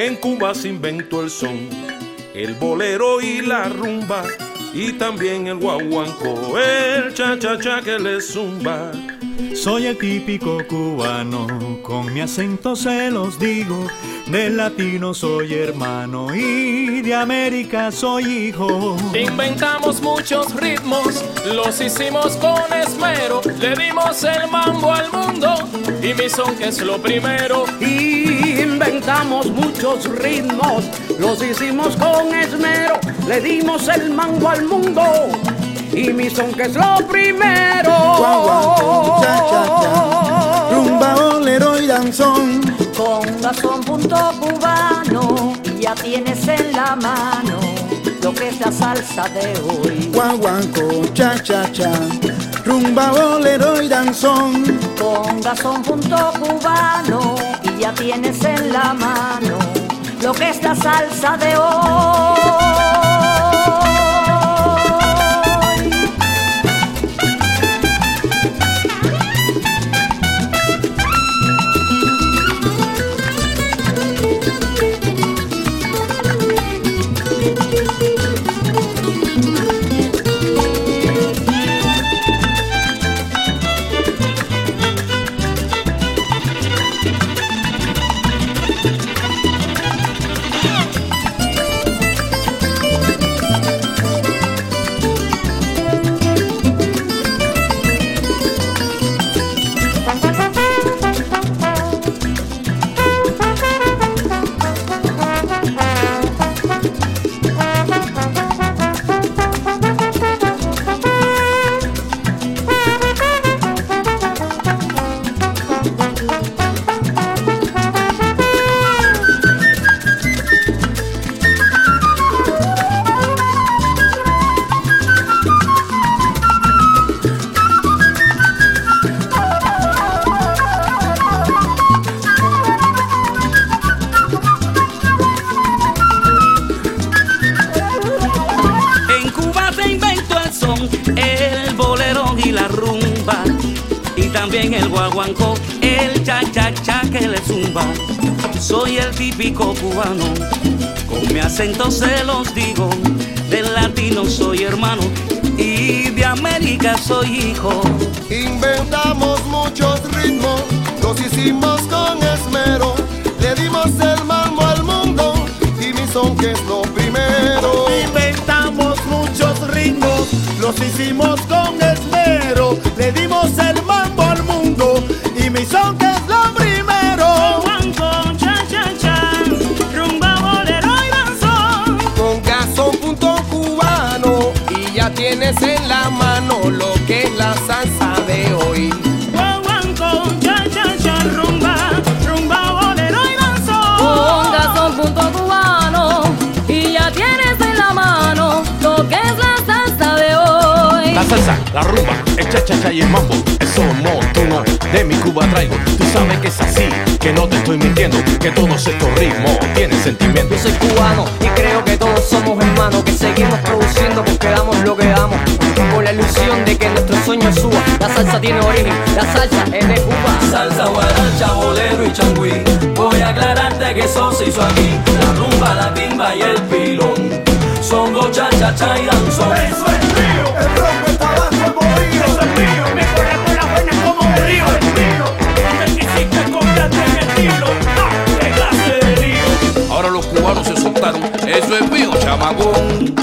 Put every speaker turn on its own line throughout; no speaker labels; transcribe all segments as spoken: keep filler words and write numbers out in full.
En Cuba se inventó el son, el bolero y la rumba, y también el guaguancó, el cha-cha-cha que le zumba.
Soy el típico cubano, con mi acento se los digo. Del latino soy hermano y de América soy hijo.
Inventamos muchos ritmos, los hicimos con esmero. Le dimos el mambo al mundo y mi son que es lo primero.
Inventamos muchos ritmos, los hicimos con esmero. Le dimos el mambo al mundo y mi son que es lo primero.
Guaguancó, cha, cha, cha, rumba, bolero y danzón.
Conga son punto cubano, ya tienes en la mano lo que es la salsa de hoy.
Guaguancó, cha, cha, cha, rumba, bolero y danzón.
Conga son punto cubano, y ya tienes en la mano lo que es la salsa de hoy.
También el guaguancó, el cha-cha-cha que le zumba. Soy el típico cubano, con mi acento se los digo. Del latino soy hermano y de América soy hijo.
Inventamos muchos ritmos, los hicimos con esmero. Le dimos el mambo al mundo y mi son que es lo primero.
Inventamos muchos ritmos, los hicimos con esmero. Le dimos el mambo al mundo y mi son que es lo primero.
Guaguancó, cha-cha-cha, rumba, bolero y danzón.
Conga son punto cubano y ya tienes en la mano lo que es la salsa de hoy.
Guaguancó, cha-cha-cha, rumba, rumba, bolero y danzón.
Conga son punto cubano y ya tienes en la mano lo que es la salsa de hoy.
La salsa, la rumba, el cha-cha-cha y el mambo, eso montuno de mi Cuba traigo. Tú sabes que es así, que no te estoy mintiendo, que todos estos ritmos tienen sentimiento.
Yo soy cubano y creo que todos somos hermanos, que seguimos produciendo porque damos lo que damos, con la ilusión de que nuestro sueño suba. La salsa tiene origen, la salsa es de Cuba.
Salsa, guaracha, bolero y changüí, voy a aclararte que eso se hizo aquí. La rumba, la timba y el pilón son go, cha, cha, cha y danzón.
Eso es mío, el ronco, el tabaco, el bohío. Eso es mío, mi corazón la buena como un río. Eso es mío, me quisiste copiarte en estilo. ¡Ah, qué clase de lío!
Ahora los cubanos se soltaron, eso es mío, chamacón.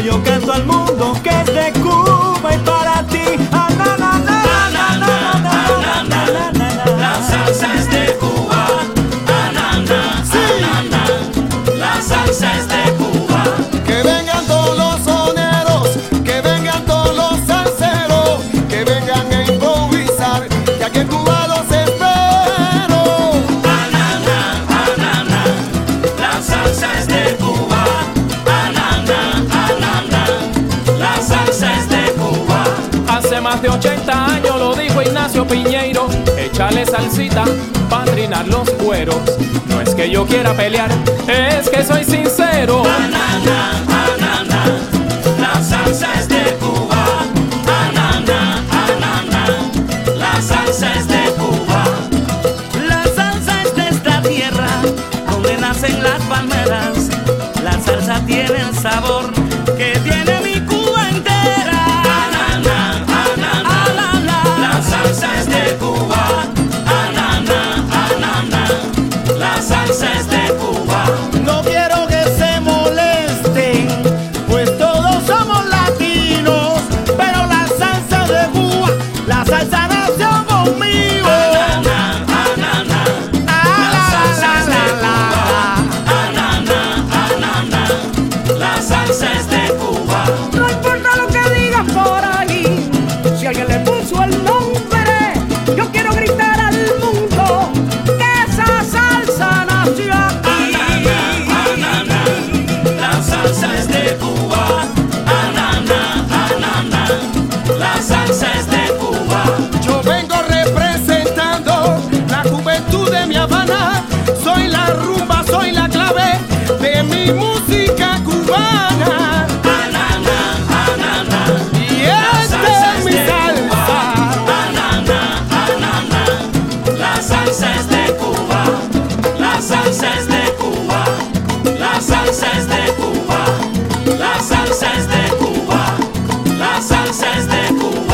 yo canto al mundo que es de Cuba y para ti. Ah, na, na, na, na, na, na, na, na, na.
La salsa es de Cuba. Ah, na, na,
Sí.
ah, na, na. La salsa es de Cuba.
Que vengan todos los soneros, que vengan todos los salseros, que vengan a improvisar, que aquí en Cuba los espero.
Ah, na, na, ah, na, na. La salsa es de Cuba. Ah, na, na, ah, na, na. La salsa es de Cuba.
Hace más de ochenta años lo dijo Ignacio Piñeiro, échale salsita pa' trinar los cueros. No es que yo quiera pelear, es que soy sincero.
Ah, na, na, ah, na, na. La salsa es de Cuba. Ah, na, na, ah, na, na. La salsa es de Cuba.
La salsa es de esta tierra donde nacen las palmeras. La salsa tiene el sabor que tiene mi Cuba entera.
Ah, na, na, ah, na, na.
Ah, la, la.
La salsa es de Cuba. Ah, na, na, ah, na, na. La salsa es de Cuba.
No quiero que se molesten, pues todos somos latinos, pero la salsa de Cuba, la salsa nació conmigo.
Ah, na, na, ah, na, na.
Ah,
La salsa es de
la, la,
Cuba. Ah, na, na, ah, na, na. La salsa es de Cuba.
No importa lo que digan por ahí, si alguien le puso el nombre, yo quiero gritar al mundo que esa salsa nació aquí.
Ah, na, na. La salsa es de Cuba. Ah, na, na, ah, na, na. La salsa es de Cuba.
Yo vengo representando la juventud de mi Habana. Soy la rumba, soy la clave de mi música cubana.